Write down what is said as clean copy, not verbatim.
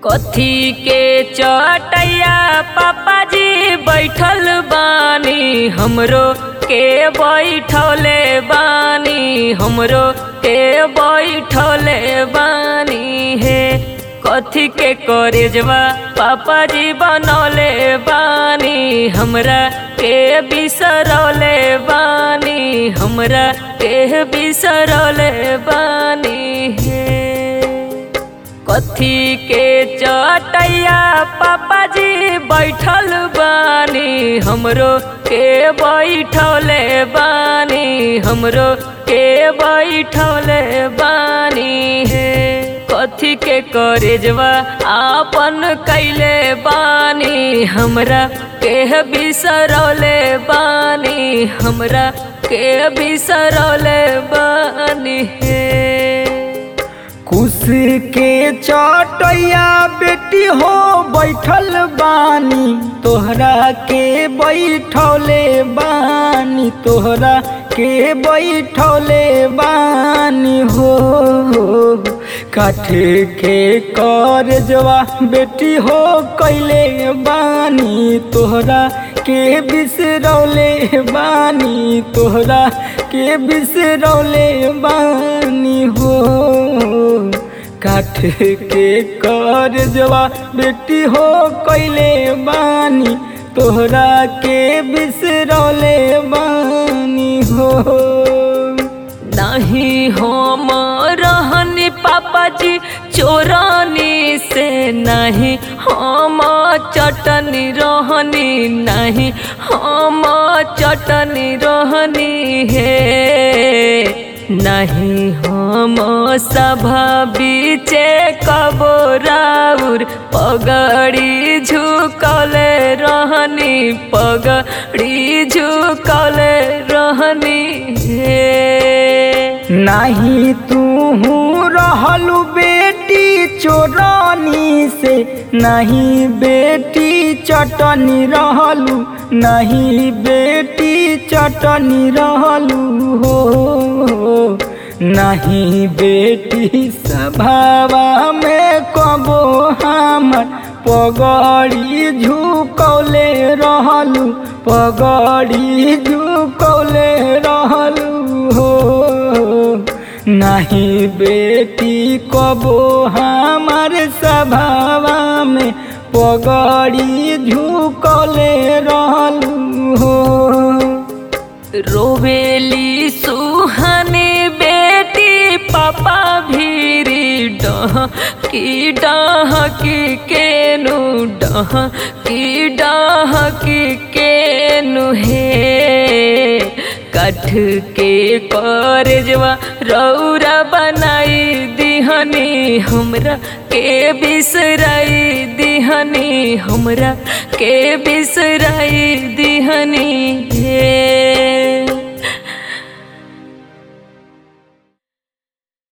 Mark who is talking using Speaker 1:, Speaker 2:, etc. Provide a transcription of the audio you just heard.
Speaker 1: कथी के चटैया पापा जी बैठल बानी, हमरो के बैठले बानी, हमरो के बैठले बानी हे। कथी के करेजवा पापा जी बनौले बानी, हमरा के बिसरौले बानी, हमरा के बिसरौले बानी हे। कथी के चटैया पापा जी बैठल बानी, हमरो के बैठले बानी, हमरो के बैठले बानी हे। कथी के करेजवा आपन कैले बानी, हमरा के बिसरौले बानी, हमरा के बिसरौले बानी हे।
Speaker 2: कुश के चटैया बेटी हो बैठल बानी, तोहरा के बैठौले बानी, तोहरा के बैठौले बानी हो। काठ के करजवा बेटी हो कैले बानी, तोहरा के बिसरौले बानी, तोहरा के बिसरौले बानी हो। काठ के करजवा बेटी हो कैले बानी, तोहरा के बिसरौले बानी हो।
Speaker 1: नहीं हम रहनी पापा जी चोरानी से, नहीं हम चटनी रहनी, नहीं हम चटनी रहनी हे। नहीं हम सभा बीचे कबो राउर पगड़ी झुकले रहनी, पगड़ी झुकले रहनी हे।
Speaker 2: नहीं तू रहलू बेटी चोरानी से, नहीं बेटी चटनी रहलू, नहीं बेटी चटनी रहलू हो। नहीं बेटी सभावा में कबो हमर पगड़ी झुकौले रहलू, पगड़ी झुकौले रहलू हो। नहीं बेटी कबो हमार सभावा में पगड़ी झुकौले रहलू हो।
Speaker 1: रोवेली सुहानी बेटी पापा भीरी, डहकी डहकी केनु, डहकी डहकी केनु हे। काठ के करजवा रौरा बनाई दिहनी, हमरा के बिसराई दिहनी, हमरा के बिसराई